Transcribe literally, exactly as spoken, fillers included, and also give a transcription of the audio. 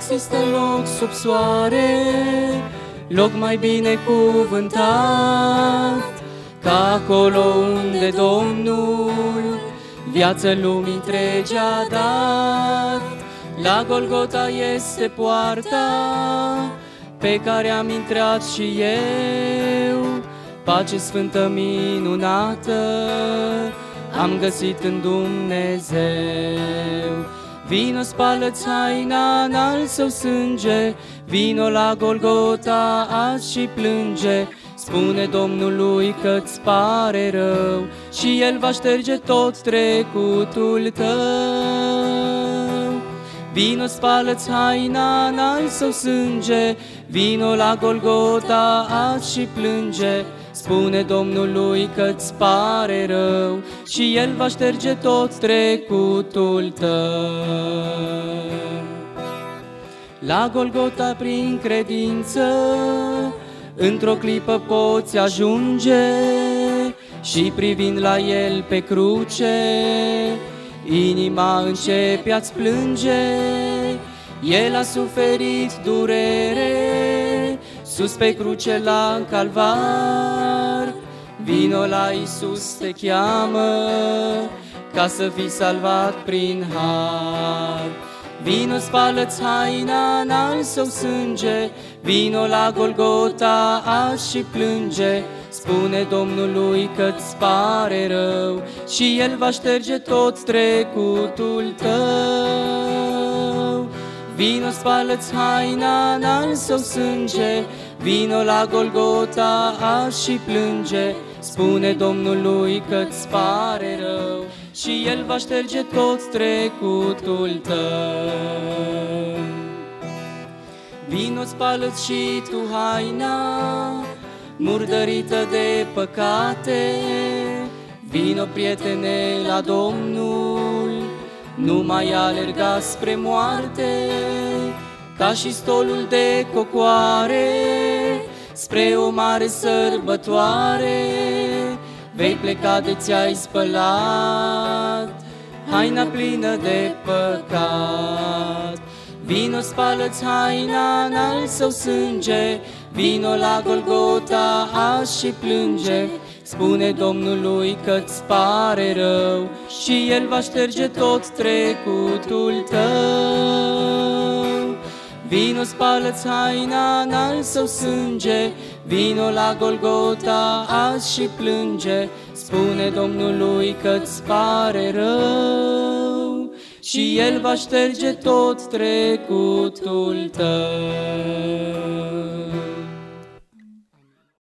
există loc sub soare, loc mai binecuvântat, ca acolo unde Domnul viață lumii întregi a dat. La Golgota este poarta pe care am intrat și eu, pace sfântă minunată am găsit în Dumnezeu. Vino, spală-ți haina în al său sânge, vino la Golgota azi și plânge. Spune Domnului că-ți pare rău și El va șterge tot trecutul tău. Vino, spală-ți haina în al său sânge, vino la Golgota azi și plânge. Spune Domnului că-ți pare rău și El va șterge tot trecutul tău. La Golgota prin credință într-o clipă poți ajunge și privind la El pe cruce, inima începe a-ți plânge. El a suferit durere sus pe cruce la Calvar. Vino la Iisus te cheamă ca să fii salvat prin har. Vino, spală-ți haina în al său sânge, vino la Golgota azi și plânge. Spune Domnului că-ți pare rău și El va șterge tot trecutul tău. Vino, spală-ți haina în al său sânge, vino la Golgota azi și plânge. Spune Domnului că-ți pare rău și El va șterge tot trecutul tău. Vino, spală-ți și tu haina murdărită de păcate, vino, prietene, la Domnul, nu mai alerga spre moarte, ca și stolul de cocoare spre o mare sărbătoare. Vei pleca de ți-ai spălat haina plină de păcat. Vino, spală-ți haina în al său sânge, vino la Golgota azi și plânge. Spune Domnului că-ți pare rău și El va șterge tot trecutul tău. Vino, spală-ți haina în al său sânge, vino la Golgota azi și plânge. Spune Domnului că-ți pare rău și El va șterge tot trecutul tău.